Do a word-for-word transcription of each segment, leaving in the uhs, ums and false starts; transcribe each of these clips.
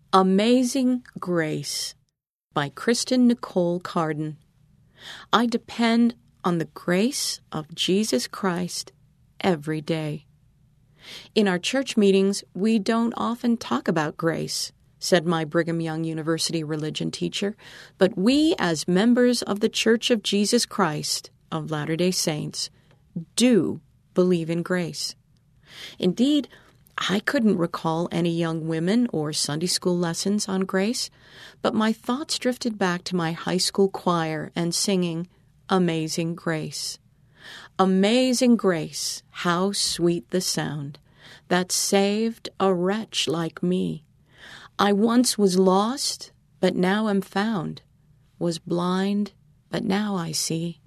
Amazing Grace by Kristen Nicole Carden. I depend on the grace of Jesus Christ every day. In our church meetings, we don't often talk about grace, said my Brigham Young University religion teacher, but we, as members of the Church of Jesus Christ of Latter-day Saints, do believe in grace. Indeed, I couldn't recall any young women or Sunday school lessons on grace, but my thoughts drifted back to my high school choir and singing Amazing Grace. Amazing grace, how sweet the sound that saved a wretch like me. I once was lost, but now am found, was blind, but now I see.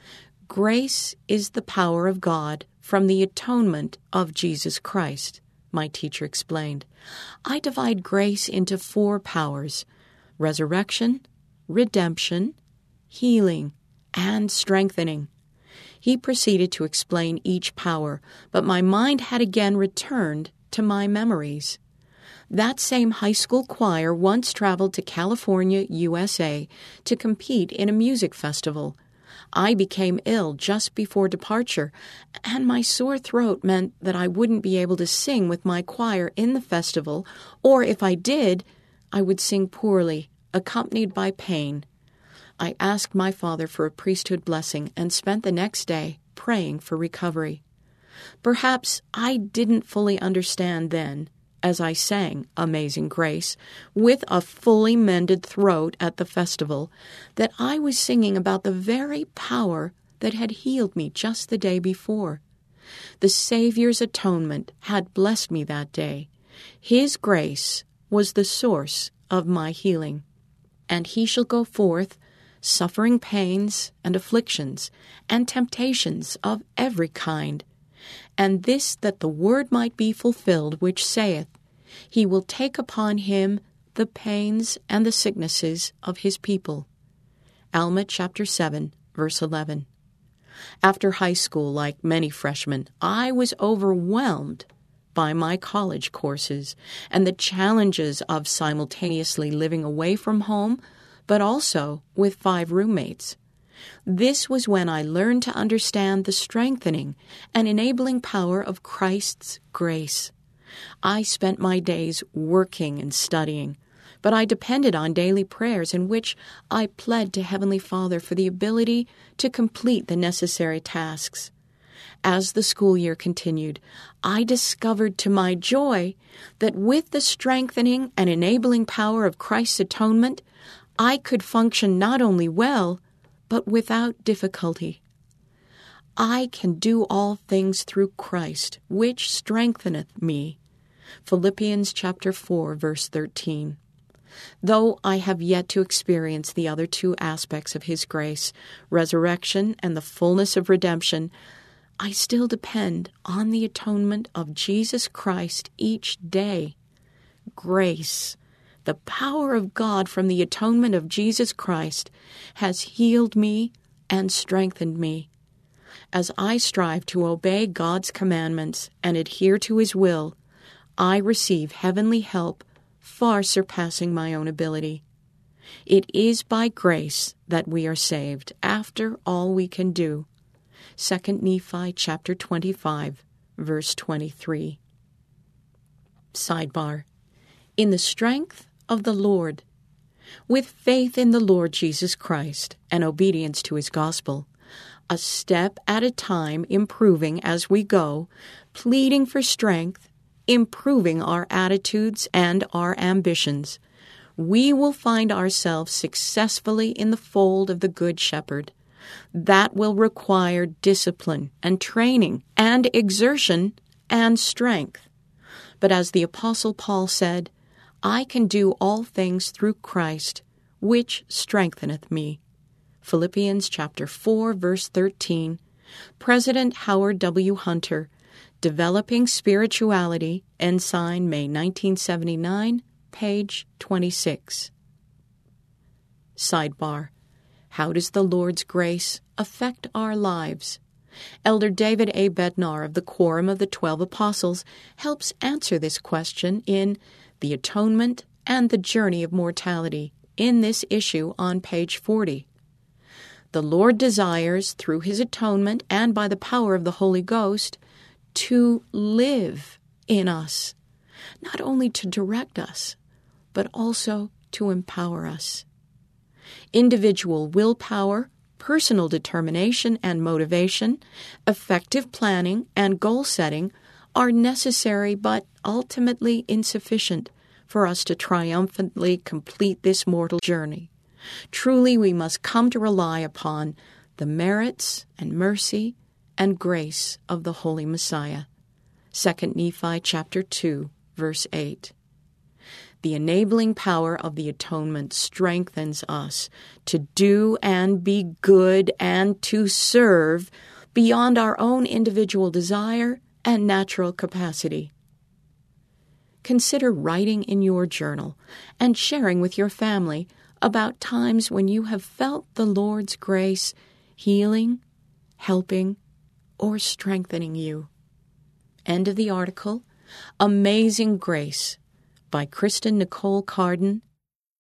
Grace is the power of God from the atonement of Jesus Christ, my teacher explained. I divide grace into four powers: resurrection, redemption, healing, and strengthening. He proceeded to explain each power, but my mind had again returned to my memories. That same high school choir once traveled to California, U S A, to compete in a music festival. I became ill just before departure, and my sore throat meant that I wouldn't be able to sing with my choir in the festival, or if I did, I would sing poorly, accompanied by pain. I asked my father for a priesthood blessing and spent the next day praying for recovery. Perhaps I didn't fully understand then, as I sang Amazing Grace with a fully mended throat at the festival, that I was singing about the very power that had healed me just the day before. The Savior's atonement had blessed me that day. His grace was the source of my healing. And he shall go forth, suffering pains and afflictions and temptations of every kind. And this that the word might be fulfilled, which saith, He will take upon him the pains and the sicknesses of his people. Alma chapter seven, verse eleven. After high school, like many freshmen, I was overwhelmed by my college courses and the challenges of simultaneously living away from home, but also with five roommates. This was when I learned to understand the strengthening and enabling power of Christ's grace. I spent my days working and studying, but I depended on daily prayers in which I pled to Heavenly Father for the ability to complete the necessary tasks. As the school year continued, I discovered to my joy that with the strengthening and enabling power of Christ's atonement, I could function not only well, but without difficulty. I can do all things through Christ, which strengtheneth me. Philippians chapter four, verse thirteen. Though I have yet to experience the other two aspects of His grace, resurrection and the fullness of redemption, I still depend on the atonement of Jesus Christ each day. Grace, the power of God from the atonement of Jesus Christ, has healed me and strengthened me. As I strive to obey God's commandments and adhere to His will, I receive heavenly help far surpassing my own ability. It is by grace that we are saved, after all we can do. Second Nephi chapter twenty-five, verse twenty-three. Sidebar. In the strength of the Lord. With faith in the Lord Jesus Christ and obedience to His gospel, a step at a time improving as we go, pleading for strength, improving our attitudes and our ambitions, we will find ourselves successfully in the fold of the Good Shepherd. That will require discipline and training and exertion and strength. But as the Apostle Paul said, I can do all things through Christ, which strengtheneth me. Philippians chapter four, verse thirteen. President Howard W. Hunter, Developing Spirituality, Ensign, May nineteen seventy-nine, page twenty-six. Sidebar. How does the Lord's grace affect our lives? Elder David A. Bednar of the Quorum of the Twelve Apostles helps answer this question in The Atonement and the journey of mortality in this issue on page forty. The Lord desires, through His atonement and by the power of the Holy Ghost, to live in us, not only to direct us, but also to empower us. Individual willpower, personal determination and motivation, effective planning, and goal setting are necessary but ultimately insufficient for us to triumphantly complete this mortal journey. Truly, we must come to rely upon the merits and mercy and grace of the Holy Messiah. Second Nephi chapter two, verse eight. The enabling power of the atonement strengthens us to do and be good and to serve beyond our own individual desire and natural capacity. Consider writing in your journal and sharing with your family about times when you have felt the Lord's grace healing, helping, or strengthening you. End of the article. Amazing Grace by Kristen Nicole Carden,